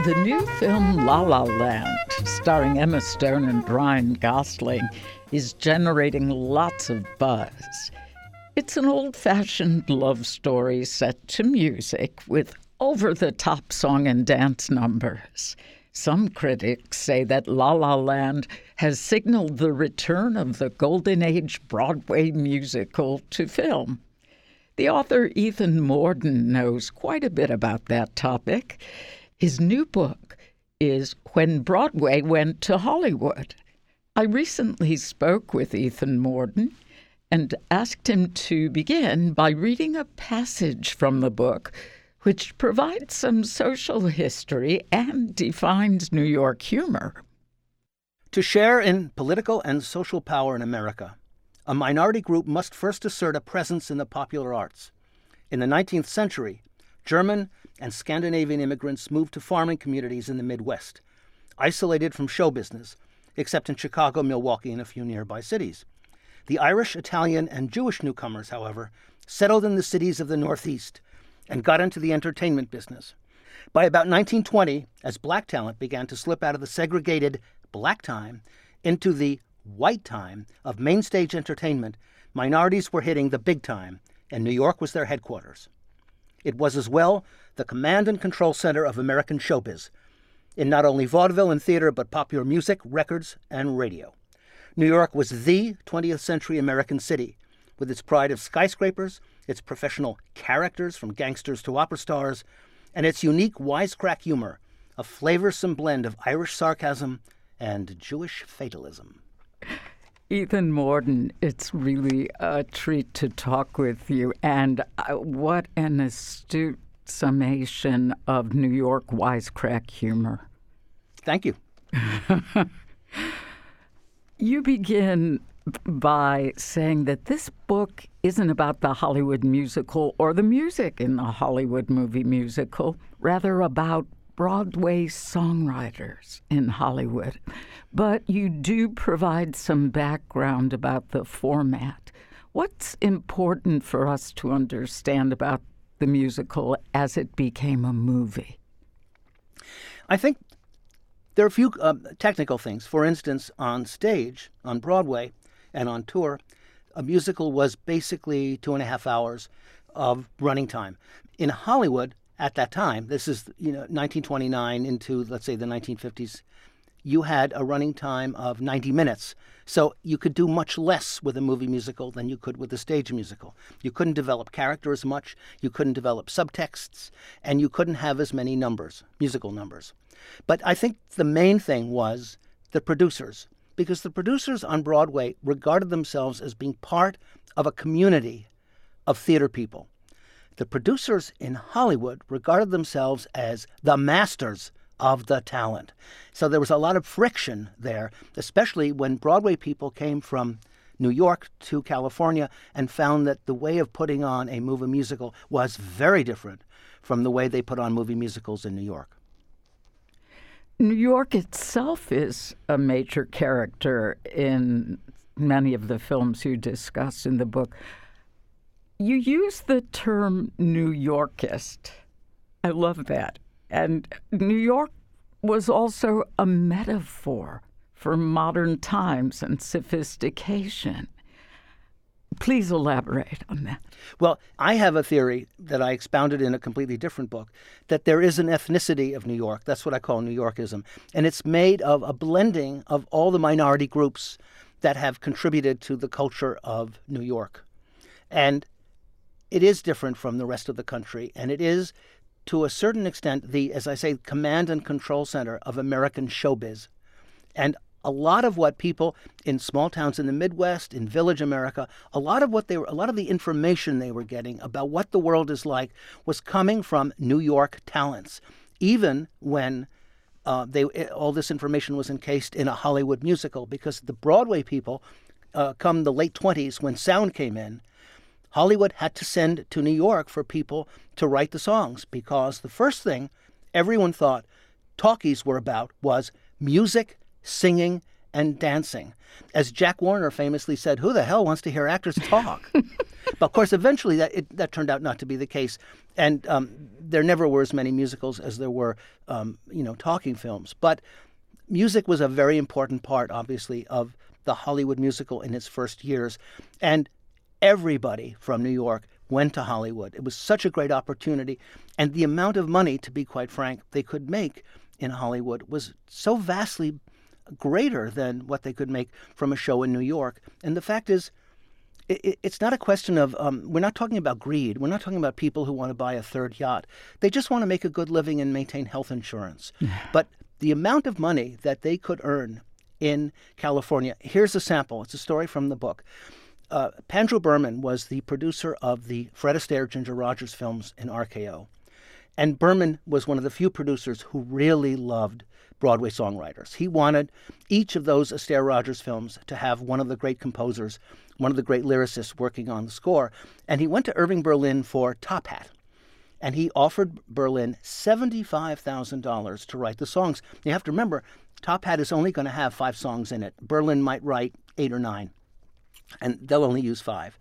The new film La La Land, starring Emma Stone and Ryan Gosling, is generating lots of buzz. It's an old-fashioned love story set to music with over-the-top song and dance numbers. Some critics say that La La Land has signaled the return of the Golden Age Broadway musical to film. The author Ethan Mordden knows quite a bit about that topic. His new book is When Broadway Went to Hollywood. I recently spoke with Ethan Mordden and asked him to begin by reading a passage from the book which provides some social history and defines New York humor. To share in political and social power in America, a minority group must first assert a presence in the popular arts. In the 19th century, German and Scandinavian immigrants moved to farming communities in the Midwest, isolated from show business, except in Chicago, Milwaukee, and a few nearby cities. The Irish, Italian, and Jewish newcomers, however, settled in the cities of the Northeast and got into the entertainment business. By about 1920, as black talent began to slip out of the segregated black time into the white time of mainstage entertainment, minorities were hitting the big time, and New York was their headquarters. It was as well the command and control center of American showbiz, in not only vaudeville and theater, but popular music, records, and radio. New York was the 20th century American city, with its pride of skyscrapers, its professional characters from gangsters to opera stars, and its unique wisecrack humor, a flavorsome blend of Irish sarcasm and Jewish fatalism. Ethan Mordden, it's really a treat to talk with you, and what an astute summation of New York wisecrack humor. Thank you. You begin by saying that this book isn't about the Hollywood musical or the music in the Hollywood movie musical, rather about Broadway songwriters in Hollywood. But you do provide some background about the format. What's important for us to understand about the musical as it became a movie? I think there are a few technical things. For instance, on stage, on Broadway, and on tour, a musical was basically 2.5 hours of running time. In Hollywood, at that time, this is 1929 into, let's say, the 1950s, you had a running time of 90 minutes. So you could do much less with a movie musical than you could with a stage musical. You couldn't develop character as much, you couldn't develop subtexts, and you couldn't have as many numbers, musical numbers. But I think the main thing was the producers, because the producers on Broadway regarded themselves as being part of a community of theater people. The producers in Hollywood regarded themselves as the masters of the talent. So there was a lot of friction there, especially when Broadway people came from New York to California and found that the way of putting on a movie musical was very different from the way they put on movie musicals in New York. New York itself is a major character in many of the films you discuss in the book. You use the term New Yorkist. I love that. And New York was also a metaphor for modern times and sophistication. Please elaborate on that. Well, I have a theory that I expounded in a completely different book, that there is an ethnicity of New York. That's what I call New Yorkism. And it's made of a blending of all the minority groups that have contributed to the culture of New York. And it is different from the rest of the country, and it is, to a certain extent, the, as I say, command and control center of American showbiz. And a lot of what people in small towns in the Midwest, in village America, a lot of the information they were getting about what the world is like was coming from New York talents, even when all this information was encased in a Hollywood musical, because the Broadway people, come the late 20s, when sound came in, Hollywood had to send to New York for people to write the songs, because the first thing everyone thought talkies were about was music, singing, and dancing. As Jack Warner famously said, who the hell wants to hear actors talk? But of course, eventually that turned out not to be the case. And there never were as many musicals as there were, talking films. But music was a very important part, obviously, of the Hollywood musical in its first years. And everybody from New York went to Hollywood. It was such a great opportunity. And the amount of money, to be quite frank, they could make in Hollywood was so vastly greater than what they could make from a show in New York. And the fact is, it's not a question of, we're not talking about greed. We're not talking about people who want to buy a third yacht. They just want to make a good living and maintain health insurance. But the amount of money that they could earn in California, here's a sample. It's a story from the book. Pandro Berman was the producer of the Fred Astaire, Ginger Rogers films in RKO. And Berman was one of the few producers who really loved Broadway songwriters. He wanted each of those Astaire Rogers films to have one of the great composers, one of the great lyricists working on the score. And he went to Irving Berlin for Top Hat. And he offered Berlin $75,000 to write the songs. You have to remember, Top Hat is only going to have 5 songs in it. Berlin might write 8 or 9, and they'll only use 5.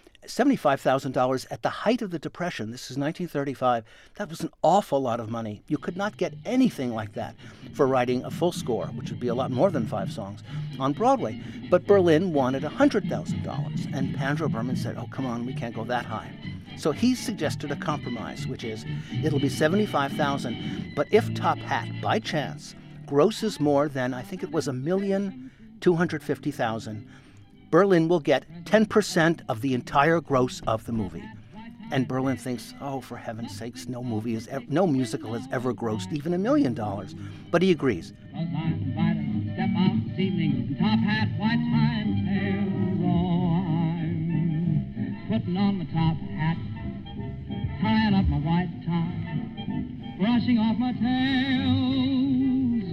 $75,000 at the height of the Depression, this is 1935, that was an awful lot of money. You could not get anything like that for writing a full score, which would be a lot more than 5 songs, on Broadway. But Berlin wanted $100,000, and Pandro Berman said, oh, come on, we can't go that high. So he suggested a compromise, which is, it'll be $75,000, but if Top Hat, by chance, grosses more than, I think it was $1,250,000, Berlin will get 10% of the entire gross of the movie. And Berlin thinks, oh, for heaven's sakes, no musical has ever grossed even $1 million. But he agrees. Step out this evening, Top Hat, white time tails. Oh, I'm putting on my top hat, tying up my white tie, brushing off my tails.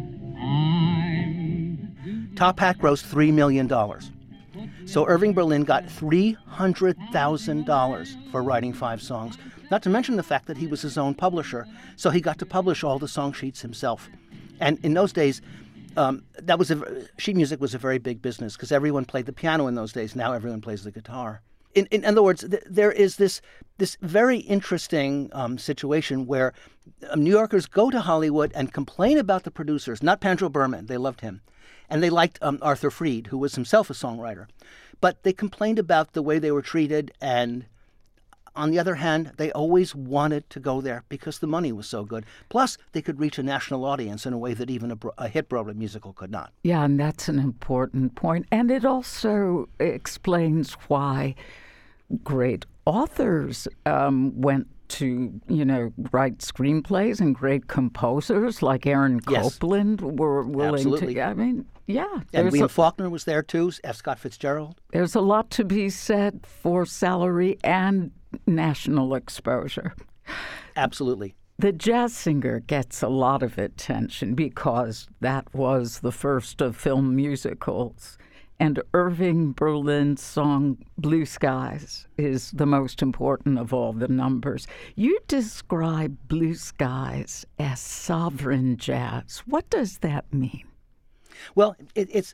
Top Hat grossed $3 million. So Irving Berlin got $300,000 for writing 5 songs, not to mention the fact that he was his own publisher, so he got to publish all the song sheets himself. And in those days, sheet music was a very big business because everyone played the piano in those days. Now everyone plays the guitar. In other words, there is this very interesting situation where New Yorkers go to Hollywood and complain about the producers, not Pandro Berman, they loved him. And they liked Arthur Freed, who was himself a songwriter. But they complained about the way they were treated. And on the other hand, they always wanted to go there because the money was so good. Plus, they could reach a national audience in a way that even a hit Broadway musical could not. Yeah, and that's an important point. And it also explains why great authors went to, write screenplays, and great composers like Aaron Copland were willing Absolutely. to. I mean, yeah. And William Faulkner was there too, F. Scott Fitzgerald. There's a lot to be said for salary and national exposure. Absolutely. The Jazz Singer gets a lot of attention because that was the first of film musicals. And Irving Berlin's song Blue Skies is the most important of all the numbers. You describe Blue Skies as sovereign jazz. What does that mean? Well, it's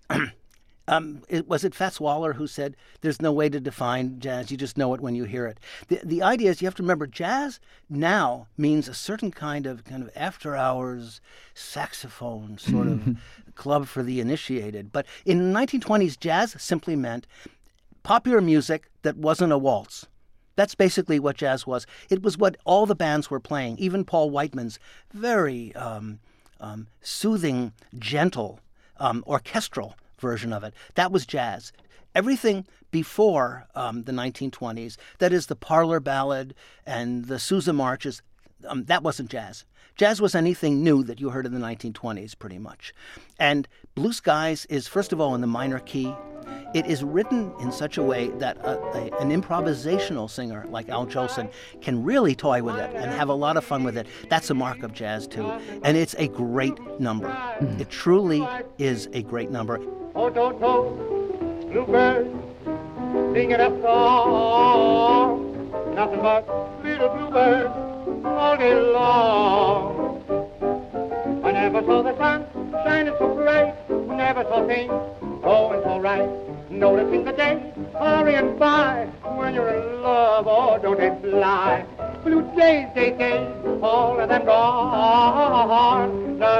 was it Fats Waller who said there's no way to define jazz, you just know it when you hear it. The idea is you have to remember jazz now means a certain kind of after hours saxophone sort of club for the initiated. But in the 1920s, jazz simply meant popular music that wasn't a waltz. That's basically what jazz was. It was what all the bands were playing, even Paul Whiteman's very soothing, gentle, orchestral version of it. That was jazz. Everything before the 1920s, that is the parlor ballad and the Sousa marches, that wasn't jazz. Jazz was anything new that you heard in the 1920s, pretty much. And Blue Skies is, first of all, in the minor key. It is written in such a way that an improvisational singer like Al Jolson can really toy with it and have a lot of fun with it. That's a mark of jazz, too. And it's a great number. It truly is a great number. Oh, don't know, bluebird, singing a song, nothing but little bluebird all day long. I never saw the sun shining so bright, never saw things going so right, noticing the day hurrying by when you're in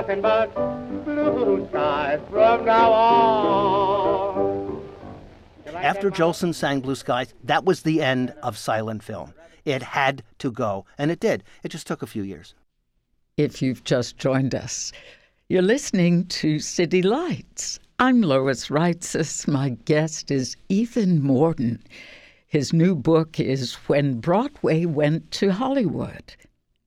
nothing but blue skies from now on. After Jolson sang Blue Skies, that was the end of silent film. It had to go, and it did. It just took a few years. If you've just joined us, you're listening to City Lights. I'm Lois Reitzes. My guest is Ethan Mordden. His new book is When Broadway Went to Hollywood.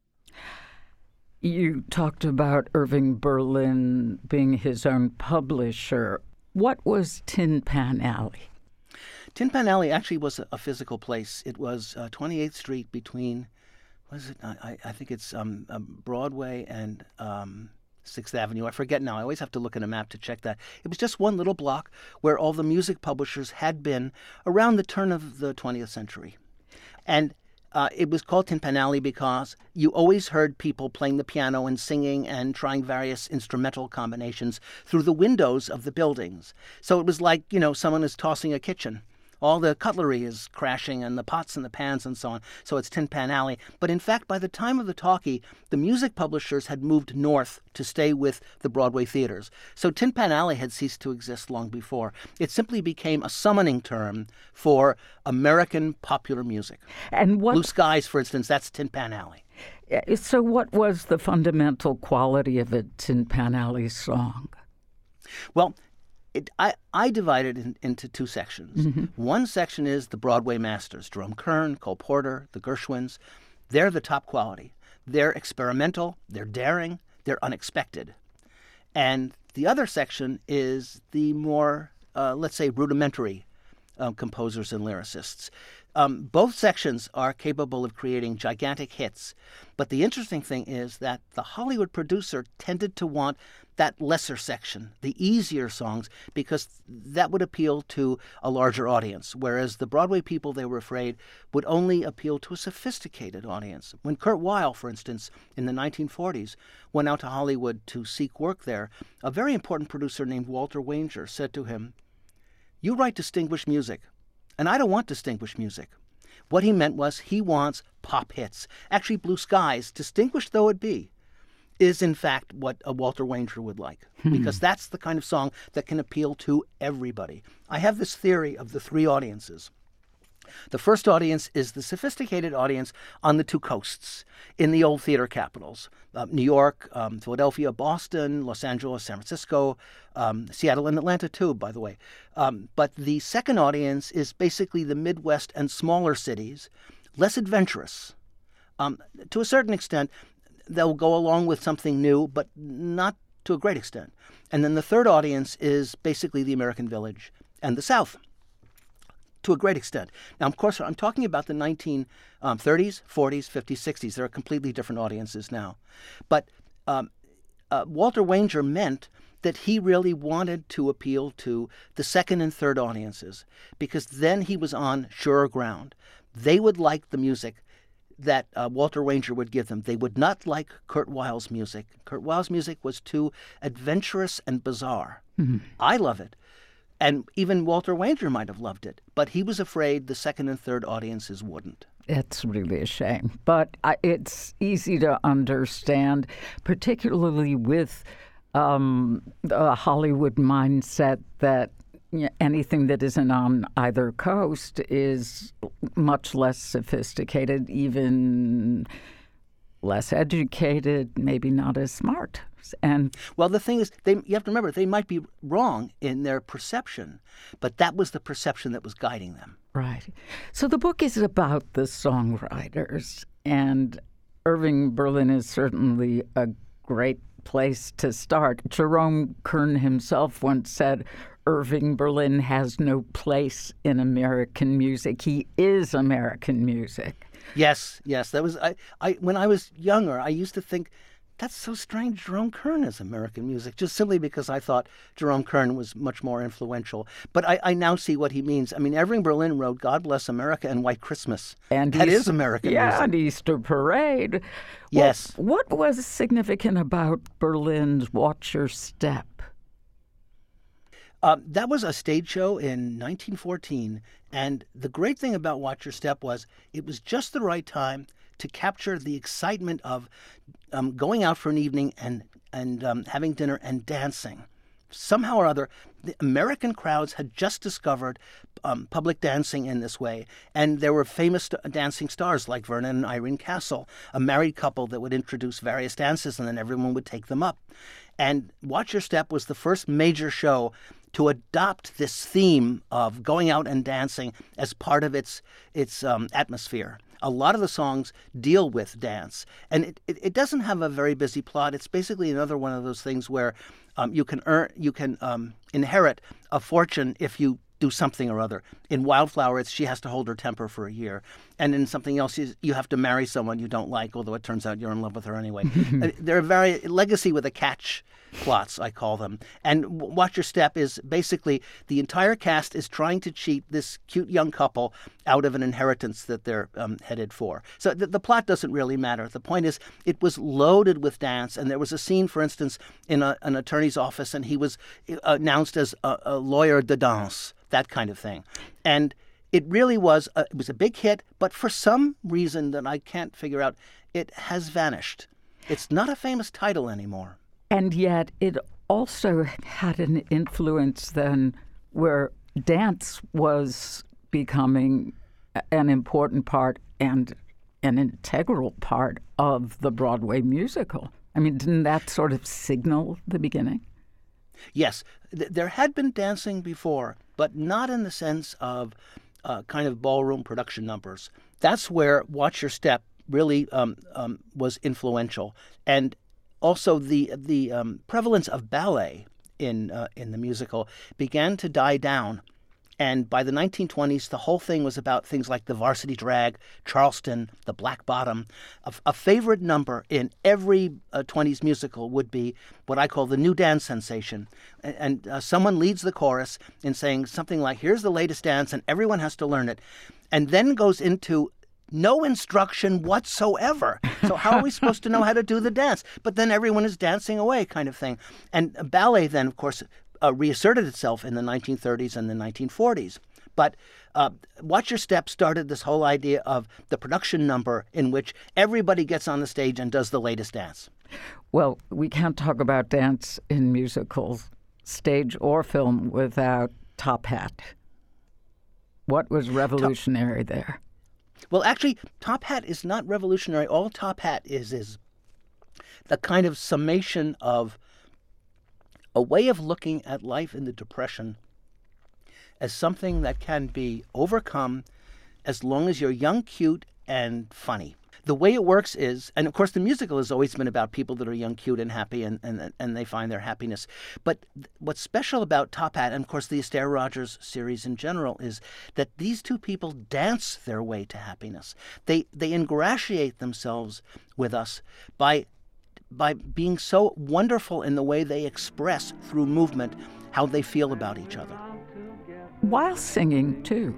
You talked about Irving Berlin being his own publisher. What was Tin Pan Alley? Tin Pan Alley actually was a physical place. It was 28th Street between, what is it? I think it's Broadway and 6th Avenue. I forget now. I always have to look at a map to check that. It was just one little block where all the music publishers had been around the turn of the 20th century. And it was called Tin Pan Alley because you always heard people playing the piano and singing and trying various instrumental combinations through the windows of the buildings. So it was like, someone is tossing a kitchen. All the cutlery is crashing and the pots and the pans and so on. So it's Tin Pan Alley. But in fact, by the time of the talkie, the music publishers had moved north to stay with the Broadway theaters. So Tin Pan Alley had ceased to exist long before. It simply became a summoning term for American popular music. And Blue Skies, for instance, that's Tin Pan Alley. So what was the fundamental quality of a Tin Pan Alley song? Well, I divided it into two sections. Mm-hmm. One section is the Broadway masters, Jerome Kern, Cole Porter, the Gershwins. They're the top quality. They're experimental, they're daring, they're unexpected. And the other section is the more, let's say, rudimentary composers and lyricists. Both sections are capable of creating gigantic hits. But the interesting thing is that the Hollywood producer tended to want that lesser section, the easier songs, because that would appeal to a larger audience, whereas the Broadway people, they were afraid, would only appeal to a sophisticated audience. When Kurt Weill, for instance, in the 1940s, went out to Hollywood to seek work there, a very important producer named Walter Wanger said to him, "You write distinguished music, and I don't want distinguished music." What he meant was he wants pop hits. Actually, Blue Skies, distinguished though it be, is in fact what a Walter Wanger would like, because that's the kind of song that can appeal to everybody. I have this theory of the three audiences. The first audience is the sophisticated audience on the two coasts, in the old theater capitals, New York, Philadelphia, Boston, Los Angeles, San Francisco, Seattle, and Atlanta too, by the way. But the second audience is basically the Midwest and smaller cities, less adventurous. To a certain extent, they'll go along with something new, but not to a great extent. And then the third audience is basically the American village and the South, to a great extent. Now, of course, I'm talking about the 1930s, 40s, 50s, 60s. There are completely different audiences now. But Walter Wanger meant that he really wanted to appeal to the second and third audiences, because then he was on surer ground. They would like the music that Walter Wanger would give them. They would not like Kurt Weill's music. Kurt Weill's music was too adventurous and bizarre. Mm-hmm. I love it. And even Walter Wanger might have loved it. But he was afraid the second and third audiences wouldn't. It's really a shame. But it's easy to understand, particularly with the Hollywood mindset that anything that isn't on either coast is much less sophisticated, even less educated, maybe not as smart. And well, the thing is, you have to remember, they might be wrong in their perception, but that was the perception that was guiding them. Right. So the book is about the songwriters, and Irving Berlin is certainly a great place to start. Jerome Kern himself once said, Irving Berlin has no place in American music. He is American music. Yes. That was I when I was younger, I used to think, that's so strange, Jerome Kern is American music, just simply because I thought Jerome Kern was much more influential. But I now see what he means. I mean, Irving Berlin wrote God Bless America and White Christmas. And that is American music. Yeah, and Easter Parade. Yes. Well, what was significant about Berlin's Watch Your Step? That was a stage show in 1914. And the great thing about Watch Your Step was it was just the right time to capture the excitement of going out for an evening and having dinner and dancing. Somehow or other, the American crowds had just discovered public dancing in this way. And there were famous dancing stars like Vernon and Irene Castle, a married couple that would introduce various dances and then everyone would take them up. And Watch Your Step was the first major show to adopt this theme of going out and dancing as part of its atmosphere. A lot of the songs deal with dance, and it doesn't have a very busy plot. It's basically another one of those things where you can inherit a fortune if you do something or other. In Wildflower, she has to hold her temper for a year, and in something else, you have to marry someone you don't like, although it turns out you're in love with her anyway. There are very legacy with a catch plots, I call them. And Watch Your Step is basically the entire cast is trying to cheat this cute young couple out of an inheritance that they're headed for. So the plot doesn't really matter. The point is it was loaded with dance. And there was a scene, for instance, in an attorney's office, and he was announced as a lawyer de danse, that kind of thing. And it really was it was a big hit, but for some reason that I can't figure out, it has vanished. It's not a famous title anymore. And yet it also had an influence then where dance was becoming an important part and an integral part of the Broadway musical. I mean, didn't that sort of signal the beginning? Yes, there had been dancing before, but not in the sense of kind of ballroom production numbers. That's where Watch Your Step really was influential. And also, the prevalence of ballet in the musical began to die down, and by the 1920s, the whole thing was about things like the Varsity Drag, Charleston, the Black Bottom. A favorite number in every 20s musical would be what I call the new dance sensation, and someone leads the chorus in saying something like, "Here's the latest dance," and everyone has to learn it, and then goes into no instruction whatsoever. So how are we supposed to know how to do the dance? But then everyone is dancing away, kind of thing. And ballet then, of course, reasserted itself in the 1930s and the 1940s. But Watch Your Step started this whole idea of the production number in which everybody gets on the stage and does the latest dance. Well, we can't talk about dance in musicals, stage or film, without Top Hat. What was revolutionary there? Well, actually, Top Hat is not revolutionary. All Top Hat is the kind of summation of a way of looking at life in the Depression as something that can be overcome as long as you're young, cute, and funny. The way it works is, and of course the musical has always been about people that are young, cute, and happy, and they find their happiness. But what's special about Top Hat, and of course the Astaire Rogers series in general, is that these two people dance their way to happiness. They ingratiate themselves with us by being so wonderful in the way they express through movement how they feel about each other. While singing, too.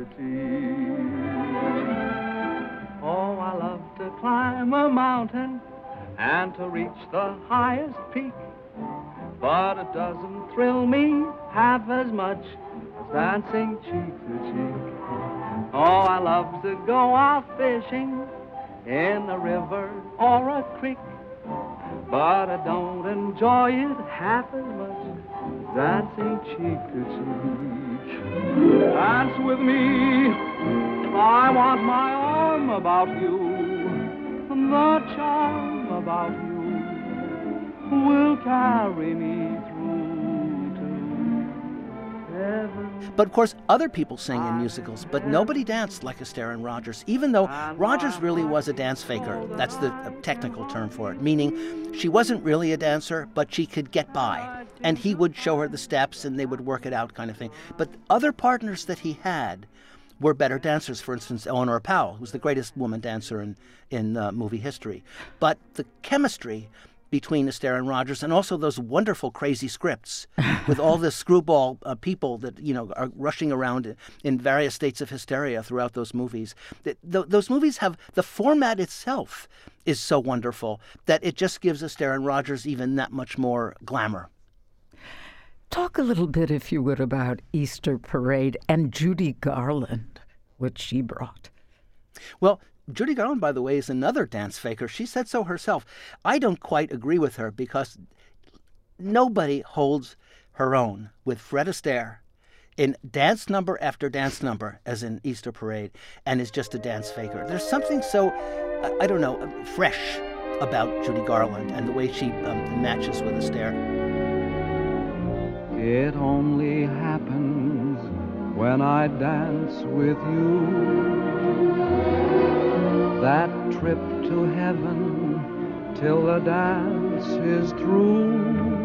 Oh, I love to climb a mountain and to reach the highest peak, but it doesn't thrill me half as much as dancing cheek to cheek. Oh, I love to go out fishing in a river or a creek, but I don't enjoy it half as much as dancing cheek to cheek. Dance with me, I want my arm about you, the charm about you will carry me through to heaven. But of course, other people sing in musicals, but nobody danced like Astaire and Rogers, even though Rogers really was a dance faker. That's the technical term for it, meaning she wasn't really a dancer, but she could get by. And he would show her the steps and they would work it out, kind of thing. But other partners that he had were better dancers. For instance, Eleanor Powell, who was the greatest woman dancer in movie history. But the chemistry between Astaire and Rogers, and also those wonderful crazy scripts with all the screwball people that are rushing around in various states of hysteria throughout those movies. Those movies have, the format itself is so wonderful that it just gives Astaire and Rogers even that much more glamour. Talk a little bit, if you would, about Easter Parade and Judy Garland, which she brought. Well, Judy Garland, by the way, is another dance faker. She said so herself. I don't quite agree with her because nobody holds her own with Fred Astaire in dance number after dance number, as in Easter Parade, and is just a dance faker. There's something so, I don't know, fresh about Judy Garland and the way she matches with Astaire. It only happens when I dance with you. That trip to heaven till the dance is through.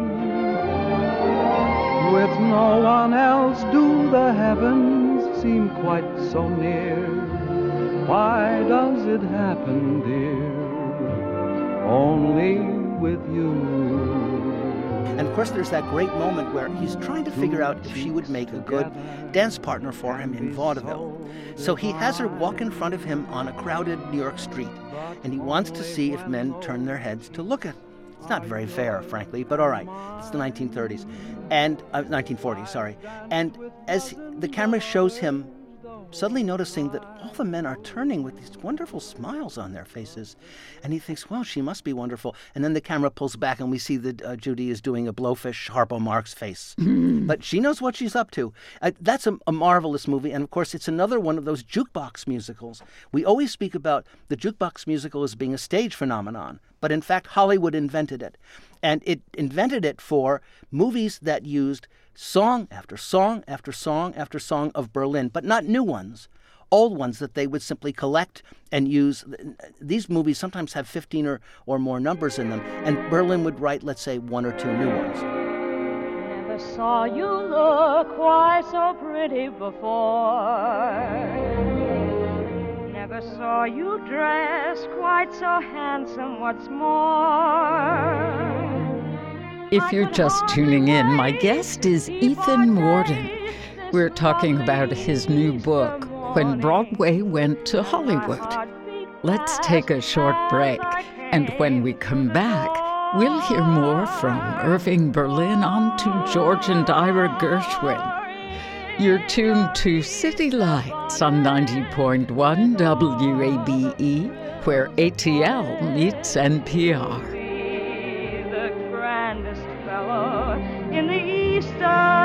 With no one else do the heavens seem quite so near. Why does it happen, dear, only with you? And of course, there's that great moment where he's trying to figure out if she would make a good dance partner for him in vaudeville. So he has her walk in front of him on a crowded New York street, and he wants to see if men turn their heads to look at him. It's not very fair, frankly, but all right. It's the 1930s. And 1940s, sorry. And as the camera shows him suddenly noticing that all the men are turning with these wonderful smiles on their faces, and he thinks, well, she must be wonderful. And then the camera pulls back, and we see that Judy is doing a blowfish Harpo Marx face. But she knows what she's up to. That's a marvelous movie, and of course, it's another one of those jukebox musicals. We always speak about the jukebox musical as being a stage phenomenon, but in fact, Hollywood invented it. And it invented it for movies that used song after song after song after song of Berlin, but not new ones, old ones that they would simply collect and use. These movies sometimes have 15 or more numbers in them, and Berlin would write, let's say, 1 or 2 new ones. Never saw you look quite so pretty before. Never saw you dress quite so handsome, what's more. If you're just tuning in, my guest is Ethan Mordden. We're talking about his new book, When Broadway Went to Hollywood. Let's take a short break, and when we come back, we'll hear more from Irving Berlin on to George and Ira Gershwin. You're tuned to City Lights on 90.1 WABE, where ATL meets NPR. In the Easter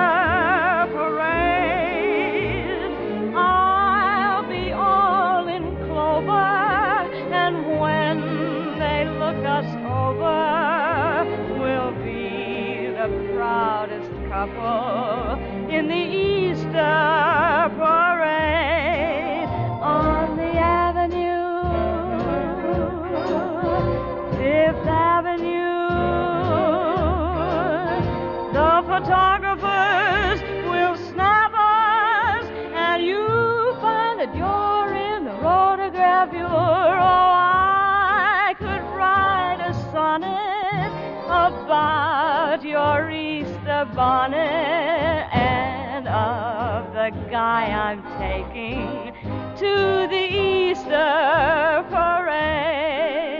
parade, I'll be all in clover, and when they look us over, we'll be the proudest couple in the Easter parade. On the avenue, Fifth Avenue, the photographers will snap us, and you find that you're in the photograph you're. Oh, I could write a sonnet about your Easter bonnet and of the guy I'm taking to the Easter parade.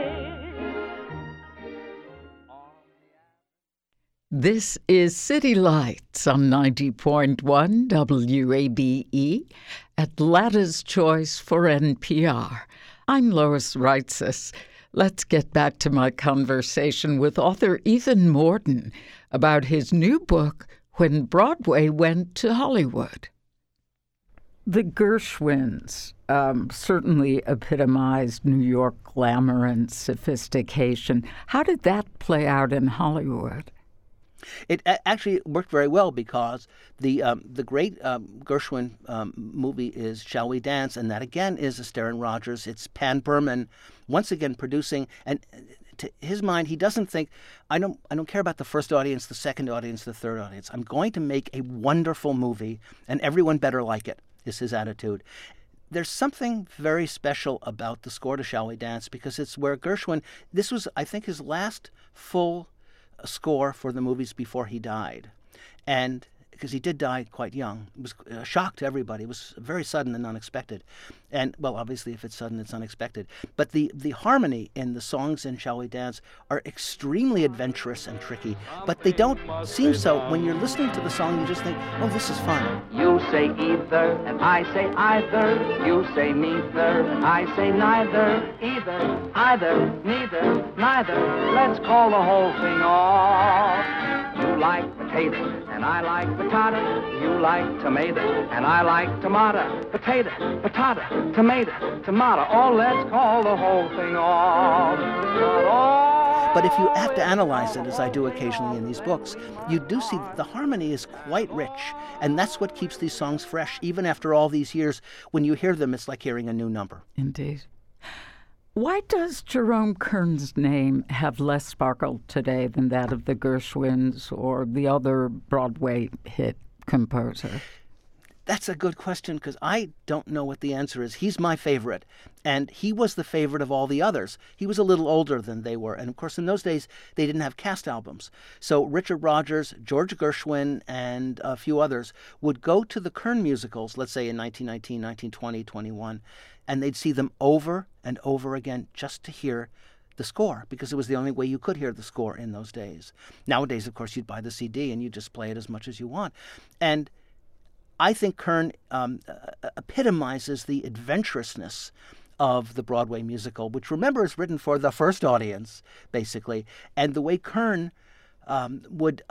This is City Lights on 90.1 WABE, Atlanta's Choice for NPR. I'm Lois Reitzes. Let's get back to my conversation with author Ethan Mordden about his new book, When Broadway Went to Hollywood. The Gershwins certainly epitomized New York glamour and sophistication. How did that play out in Hollywood? It actually worked very well because the great Gershwin movie is Shall We Dance? And that, again, is Astaire and Rogers. It's Pan Berman once again producing. And to his mind, he doesn't think, I don't care about the first audience, the second audience, the third audience. I'm going to make a wonderful movie, and everyone better like it, is his attitude. There's something very special about the score to Shall We Dance because it's where Gershwin, this was, I think, his last full score for the movies before he died. And because he did die quite young. It was a shock to everybody. It was very sudden and unexpected. And, well, obviously, if it's sudden, it's unexpected. But the harmony in the songs in Shall We Dance are extremely adventurous and tricky, but they don't seem so. When you're listening to the song, you just think, oh, this is fun. You say either, and I say either. You say neither, and I say neither. Either, either, neither, neither. Let's call the whole thing off. You like potato, and I like patata. You like tomato, and I like tomato. Potato, patata, tomato, tomato. Oh, let's call the whole thing off. But if you have to analyze it, as I do occasionally in these books, you do see that the harmony is quite rich. And that's what keeps these songs fresh. Even after all these years, when you hear them, it's like hearing a new number. Indeed. Why does Jerome Kern's name have less sparkle today than that of the Gershwins or the other Broadway hit composer? That's a good question, because I don't know what the answer is. He's my favorite, and he was the favorite of all the others. He was a little older than they were, and of course in those days they didn't have cast albums. So Richard Rodgers, George Gershwin, and a few others would go to the Kern musicals, let's say in 1919, 1920, 21, and they'd see them over and over again just to hear the score, because it was the only way you could hear the score in those days. Nowadays, of course, you'd buy the CD and you just play it as much as you want. And I think Kern epitomizes the adventurousness of the Broadway musical, which, remember, is written for the first audience, basically. And the way Kern would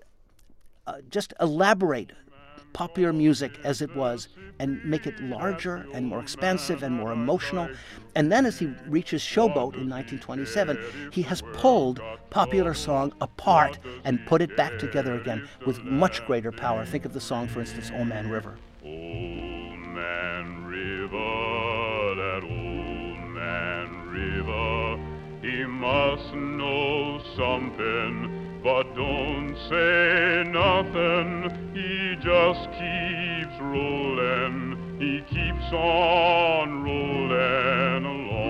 just elaborate popular music as it was and make it larger and more expansive and more emotional. And then as he reaches Showboat in 1927, he has pulled popular song apart and put it back together again with much greater power. Think of the song, for instance, Old Man River. Old Man River, that old man River, he must know something, but don't say nothing. He just keeps rolling. He keeps on rolling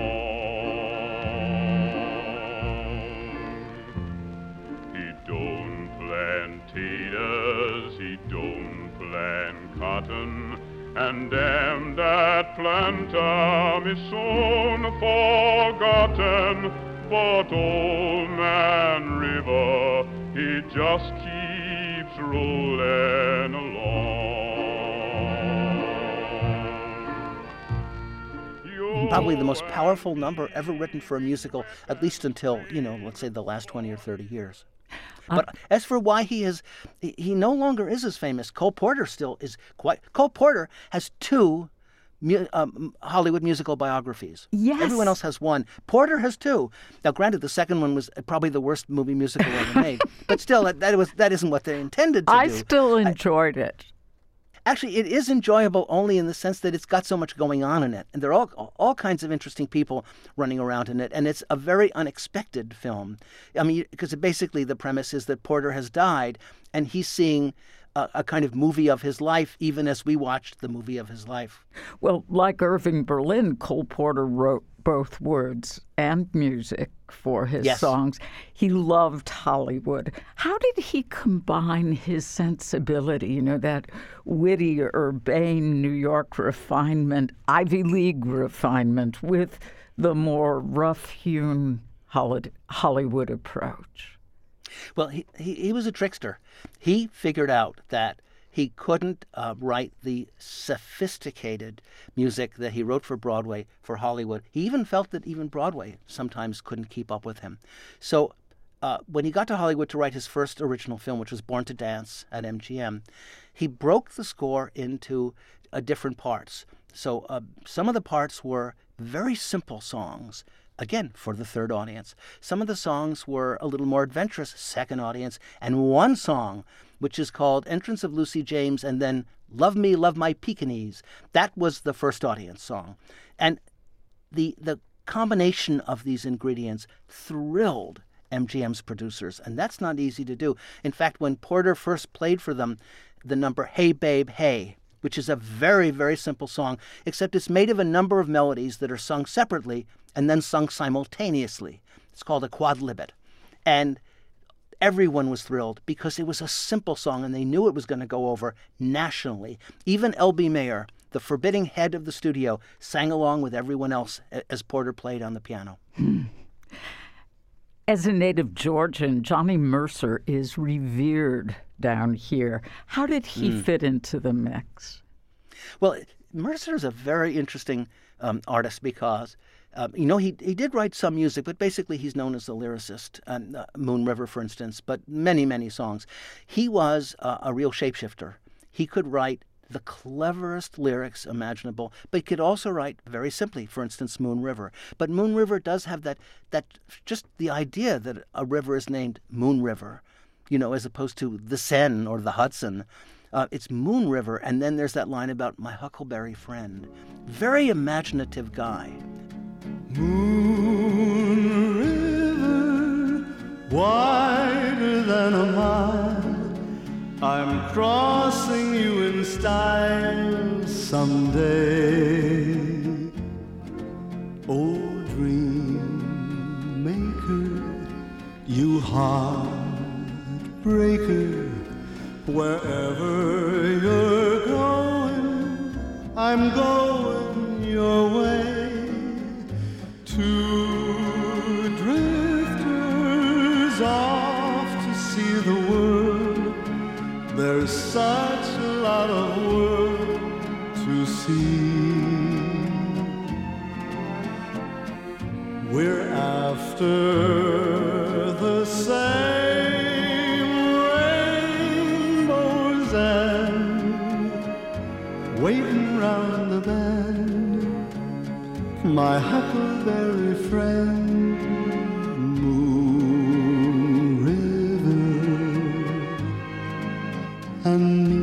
along. He don't plant taters, he don't plant cotton, and damn that planter is soon forgotten. But Old Man River, he just keeps rolling along. Probably the most powerful number ever written for a musical, at least until, let's say the last 20 or 30 years. But as for why he no longer is as famous, Cole Porter still is quite. Cole Porter has two Hollywood musical biographies. Yes. Everyone else has one. Porter has two. Now, granted, the second one was probably the worst movie musical ever made, but still, that isn't what they intended to do. I still enjoyed it. Actually, it is enjoyable only in the sense that it's got so much going on in it, and there are all kinds of interesting people running around in it, and it's a very unexpected film. I mean, because basically the premise is that Porter has died, and he's seeing a kind of movie of his life, even as we watched the movie of his life. Well, like Irving Berlin, Cole Porter wrote both words and music for his songs. He loved Hollywood. How did he combine his sensibility, that witty, urbane New York refinement, Ivy League refinement, with the more rough-hewn Hollywood approach? Well, he was a trickster. He figured out that he couldn't write the sophisticated music that he wrote for Broadway, for Hollywood. He even felt that even Broadway sometimes couldn't keep up with him. So when he got to Hollywood to write his first original film, which was Born to Dance at MGM, he broke the score into different parts. So some of the parts were very simple songs, again, for the third audience. Some of the songs were a little more adventurous, second audience, and one song, which is called Entrance of Lucy James, and then Love Me, Love My Pekingese. That was the first audience song. And the combination of these ingredients thrilled MGM's producers, and that's not easy to do. In fact, when Porter first played for them the number Hey Babe Hey, which is a very, very simple song, except it's made of a number of melodies that are sung separately and then sung simultaneously. It's called a quadlibet. And everyone was thrilled because it was a simple song and they knew it was going to go over nationally. Even L.B. Mayer, the forbidding head of the studio, sang along with everyone else as Porter played on the piano. As a native Georgian, Johnny Mercer is revered down here. How did he fit into the mix? Well, Mercer is a very interesting artist because, he did write some music, but basically he's known as the lyricist. Moon River, for instance, but many, many songs. He was a real shapeshifter. He could write the cleverest lyrics imaginable, but he could also write very simply, for instance, Moon River. But Moon River does have that just the idea that a river is named Moon River, as opposed to the Seine or the Hudson. It's Moon River, and then there's that line about my huckleberry friend. Very imaginative guy. Moon River, wider than a mile, I'm crossing you in style someday. Oh, dream maker, you heartbreaker, wherever you're going, I'm going your way. Two drifters off to see the world. There's such a lot of world to see. We're after the same rainbow's end, waiting round the bend, my huckleberry friend, Moon River and me.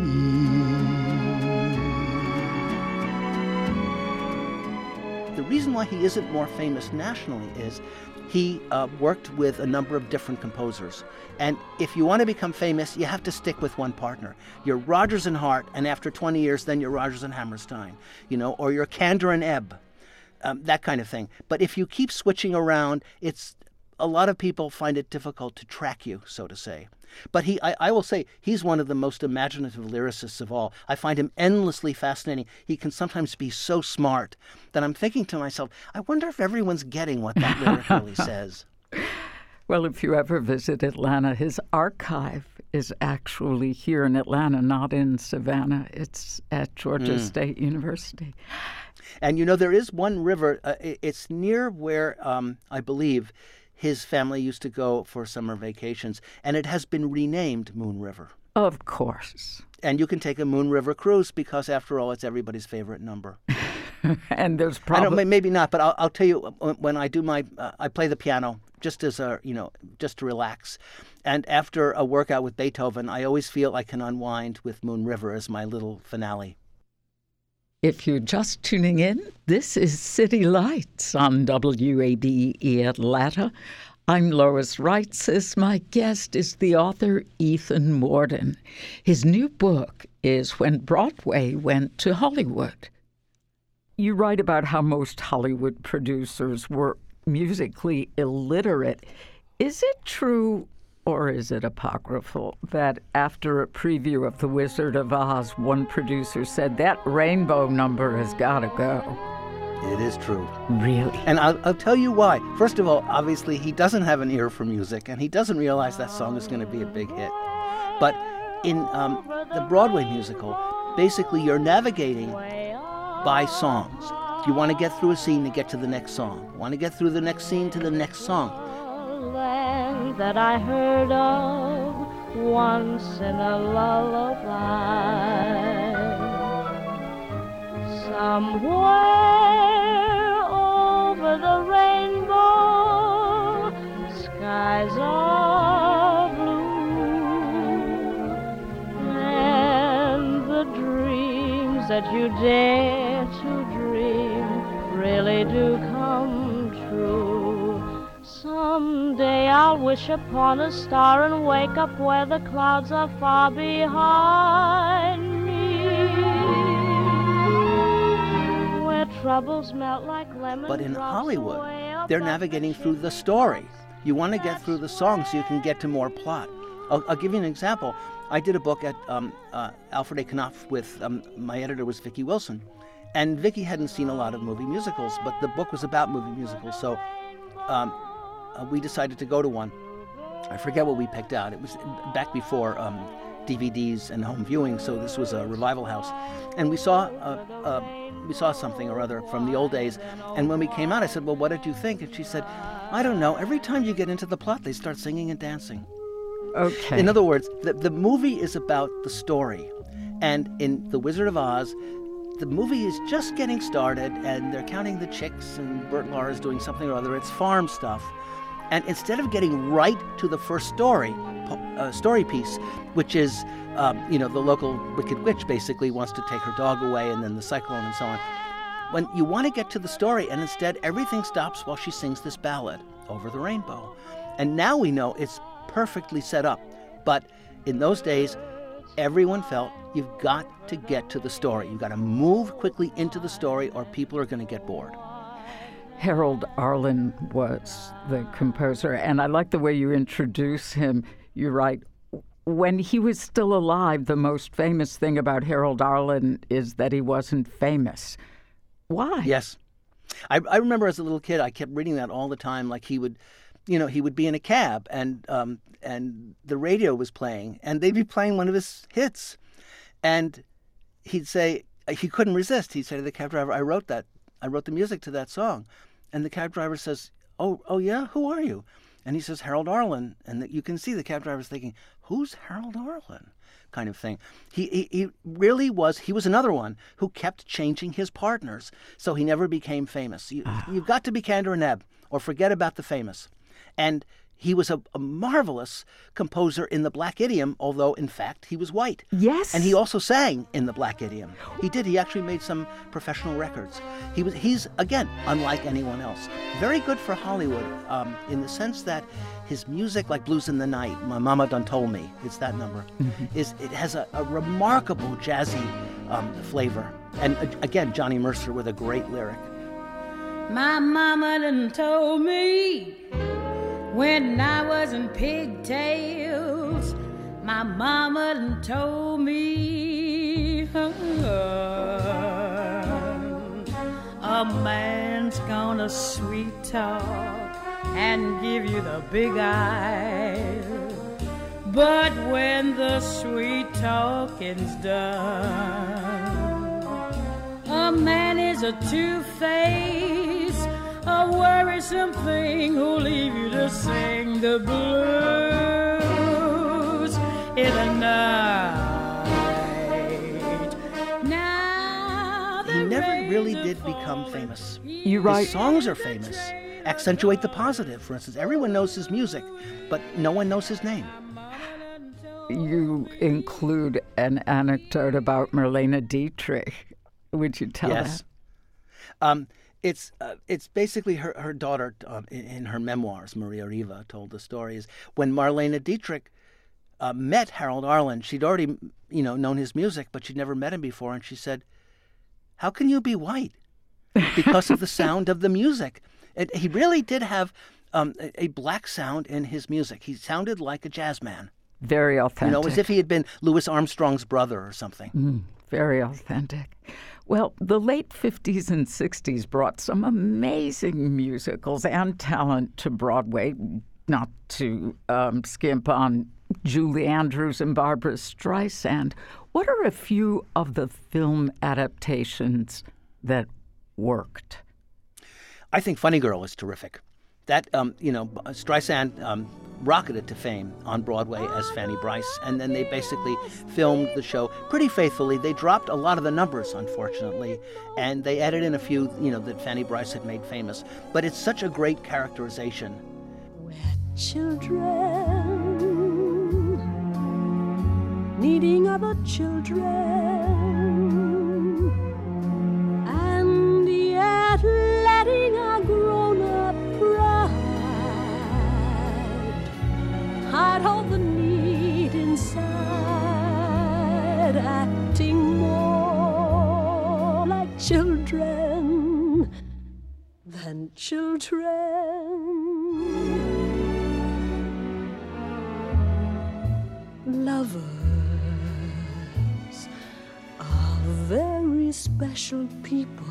The reason why he isn't more famous nationally is he worked with a number of different composers. And if you want to become famous, you have to stick with one partner. You're Rodgers and Hart, and after 20 years, then you're Rodgers and Hammerstein, or you're Kander and Ebb, that kind of thing. But if you keep switching around, a lot of people find it difficult to track you, so to say. But I will say, he's one of the most imaginative lyricists of all. I find him endlessly fascinating. He can sometimes be so smart that I'm thinking to myself, I wonder if everyone's getting what that lyric really says. Well, if you ever visit Atlanta, his archive is actually here in Atlanta, not in Savannah. It's at Georgia State University. And there is one river, it's near where, I believe, his family used to go for summer vacations, and it has been renamed Moon River. Of course. And you can take a Moon River cruise because, after all, it's everybody's favorite number. And there's probably... maybe not, but I'll tell you, when I do I play the piano just as just to relax. And after a workout with Beethoven, I always feel I can unwind with Moon River as my little finale. If you're just tuning in, this is City Lights on WABE Atlanta. I'm Lois Reitzes. My guest is the author Ethan Mordden. His new book is When Broadway Went to Hollywood. You write about how most Hollywood producers were musically illiterate. Is it true, or is it apocryphal, that after a preview of The Wizard of Oz, one producer said that rainbow number has got to go? It is true. Really? And I'll tell you why. First of all, obviously, he doesn't have an ear for music, and he doesn't realize that song is going to be a big hit. But in the Broadway musical, basically you're navigating by songs. You want to get through a scene to get to the next song. You want to get through the next scene to the next song. Land that I heard of once in a lullaby. Somewhere over the rainbow, skies are blue, and the dreams that you dare to dream really do come true. Someday I'll wish upon a star and wake up where the clouds are far behind me, where troubles melt like lemon. But in Hollywood, they're navigating through the story. You want to get through the song so you can get to more plot. I'll give you an example. I did a book at Alfred A. Knopf with, my editor was Vicki Wilson. And Vicki hadn't seen a lot of movie musicals, but the book was about movie musicals, so we decided to go to one. I forget what we picked out. It was back before DVDs and home viewing, so this was a revival house. And we saw something or other from the old days. And when we came out, I said, well, what did you think? And she said, I don't know. Every time you get into the plot, they start singing and dancing. Okay. In other words, the movie is about the story. And in The Wizard of Oz, the movie is just getting started, and they're counting the chicks, and Bert Lahr is doing something or other. It's farm stuff. And instead of getting right to the first story piece, which is, the local Wicked Witch basically wants to take her dog away, and then the cyclone and so on. When you want to get to the story, and instead everything stops while she sings this ballad, Over the Rainbow. And now we know it's perfectly set up. But in those days, everyone felt you've got to get to the story. You've got to move quickly into the story or people are going to get bored. Harold Arlen was the composer, and I like the way you introduce him. You write, when he was still alive, the most famous thing about Harold Arlen is that he wasn't famous. Why? Yes. I remember as a little kid, I kept reading that all the time. Like he would be in a cab and the radio was playing and they'd be playing one of his hits. And he'd say, he couldn't resist. He'd say to the cab driver, I wrote the music to that song. And the cab driver says, oh yeah? Who are you? And he says, Harold Arlen. And you can see the cab driver's thinking, who's Harold Arlen? Kind of thing. He really was, he was another one who kept changing his partners, so he never became famous. You've got to be Kander and Ebb, or forget about the famous. And he was a marvelous composer in the Black Idiom, although, in fact, he was white. Yes. And he also sang in the Black Idiom. He did. He actually made some professional records. He's, again, unlike anyone else. Very good for Hollywood in the sense that his music, like Blues in the Night, My Mama Done Told Me, it's that number, it has a remarkable jazzy flavor. And, again, Johnny Mercer with a great lyric. My mama done told me when I was in pigtails, my mama done told me a man's gonna sweet talk and give you the big eye, but when the sweet talking's done, a man is a two-faced, a worrisome thing who'll leave you to sing the blues in the night. Now He never really did become famous. You write. His songs are famous, accentuate the positive. For instance, everyone knows his music, but no one knows his name. You include an anecdote about Marlene Dietrich. Would you tell Yes. that? It's basically her daughter in her memoirs. Maria Riva told the story. Is when Marlene Dietrich met Harold Arlen, she'd already known his music, but she'd never met him before, and she said, "How can you be white?" Because of the sound of the music. And he really did have a black sound in his music. He sounded like a jazz man. Very authentic. As if he had been Louis Armstrong's brother or something. Very authentic. Well, the late 50s and 60s brought some amazing musicals and talent to Broadway, not to skimp on Julie Andrews and Barbra Streisand. What are a few of the film adaptations that worked? I think Funny Girl is terrific. That, Streisand rocketed to fame on Broadway as Fanny Brice, and then they basically filmed the show pretty faithfully. They dropped a lot of the numbers, unfortunately, and they added in a few, that Fanny Brice had made famous. But it's such a great characterization. We're children needing other children, and yet letting our grown-up pride hide all the need inside, acting more like children than children. lovers are very special people.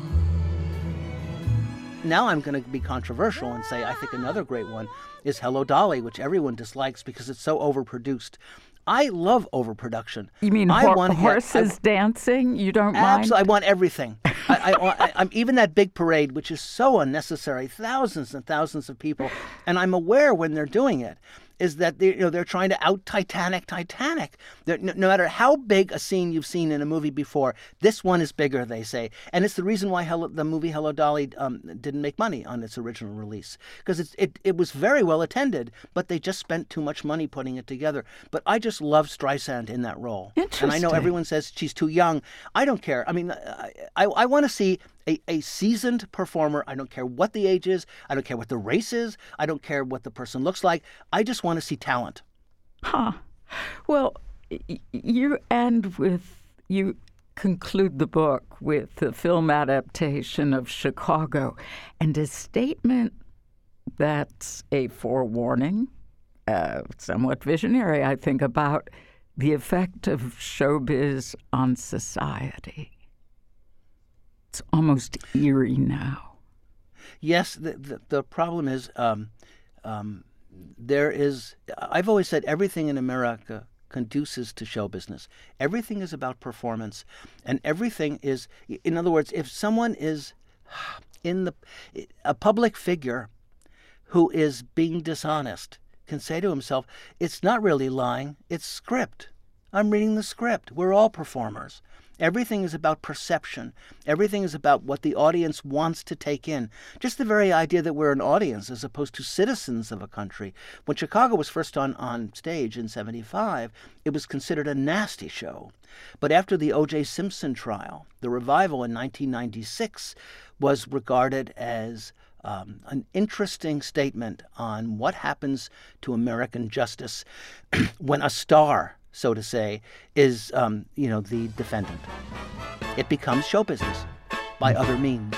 Now I'm going to be controversial and say I think another great one is Hello, Dolly, which everyone dislikes because it's so overproduced. I love overproduction. You mean horses dancing? You don't mind? Absolutely. I want everything. I'm even that big parade, which is so unnecessary, thousands and thousands of people. And I'm aware when they're doing it is that they're trying to out Titanic. No matter how big a scene you've seen in a movie before, this one is bigger, they say. And it's the reason why the movie Hello, Dolly didn't make money on its original release. Because it was very well attended, but they just spent too much money putting it together. But I just love Streisand in that role. Interesting. And I know everyone says she's too young. I don't care. I mean, I want to see a seasoned performer. I don't care what the age is. I don't care what the race is. I don't care what the person looks like. I just want to see talent. Huh. Well, you conclude the book with the film adaptation of Chicago and a statement that's a forewarning, somewhat visionary, I think, about the effect of showbiz on society. It's almost eerie now. Yes, the problem is I've always said everything in America conduces to show business. Everything is about performance, and everything is, in other words, if someone is a public figure who is being dishonest can say to himself, it's not really lying, it's script. I'm reading the script. We're all performers. Everything is about perception. Everything is about what the audience wants to take in. Just the very idea that we're an audience as opposed to citizens of a country. When Chicago was first on stage in 1975, it was considered a nasty show. But after the O.J. Simpson trial, the revival in 1996 was regarded as an interesting statement on what happens to American justice when a star, so to say, is, the defendant. It becomes show business by other means.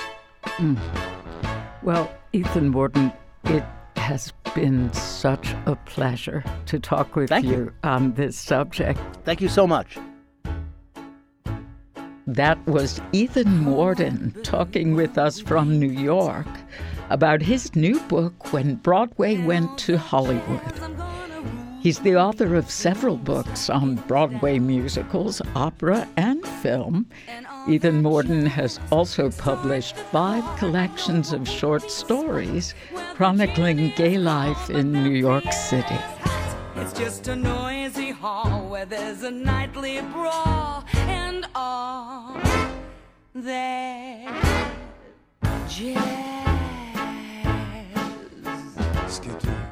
Well, Ethan Mordden, it has been such a pleasure to talk with you on this subject. Thank you so much. That was Ethan Mordden talking with us from New York about his new book, When Broadway Went to Hollywood. He's the author of several books on Broadway musicals, opera, and film. Ethan Mordden has also published 5 collections of short stories chronicling gay life in New York City. It's just a noisy hall where there's a nightly brawl, and all that jazz.